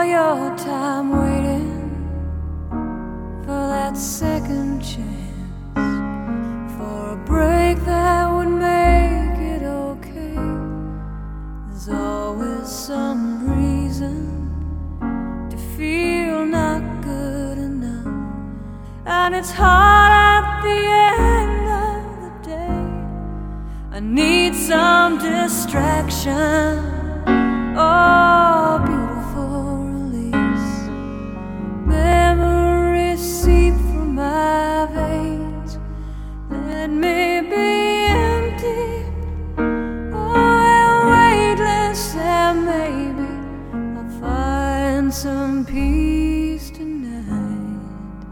all your time waiting for that second chance, for a break that would make it okay. There's always some reason to feel not good enough, and it's hard at the end of the day. I need some distraction. Oh, beautiful release. Memories seep from my veins. Let me be empty. Oh, and weightless, and maybe I'll find some peace tonight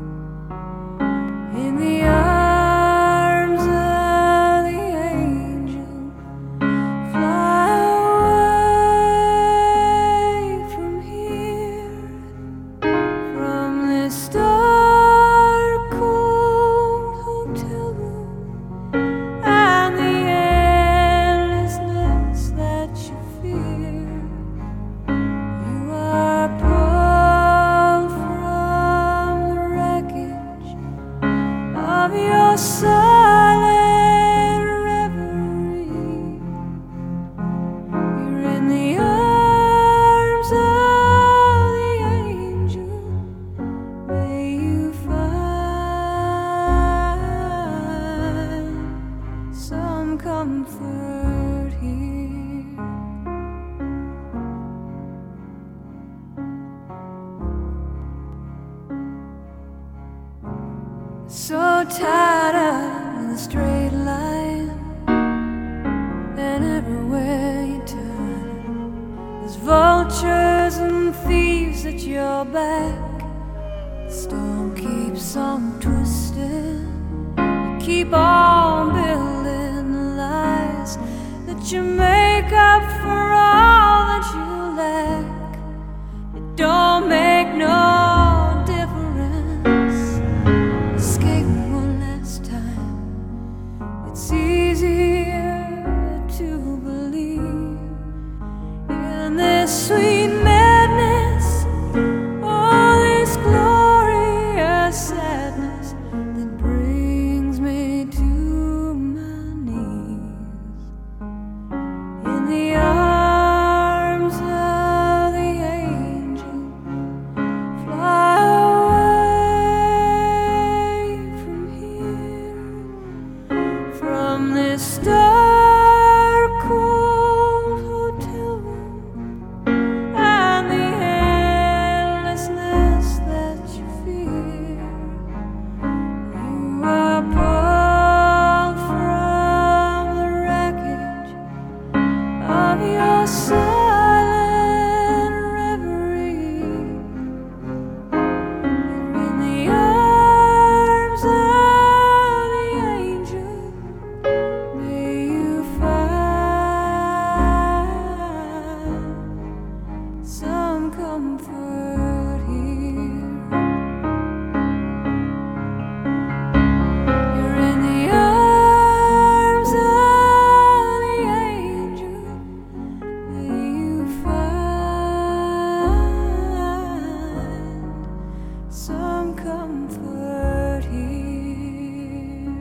in the arms of the angel. Fly away from here, from this dark, cold hotel room, and the endlessness that you fear. You are pulled from the wreckage of your silent reverie. You're in the arms of the angel. May you find some comfort here. So tired of the straight line, and everywhere you turn, there's vultures and thieves at your back. The storm keeps on twisting. You keep on building the lies that you make up for all that you lack. It don't make no difference. Escape one last time. It's easier to believe in this sweet madness, all this glorious sadness that brings me to my knees. In the arms of the angel, fly away from here, from this dark, cold hotel room, and the endlessness that you fear. You are pulled from the wreckage of your silent reverie. You're in the arms of the angel. May you find some comfort here. You're in the arms of the angel. May you find some comfort here.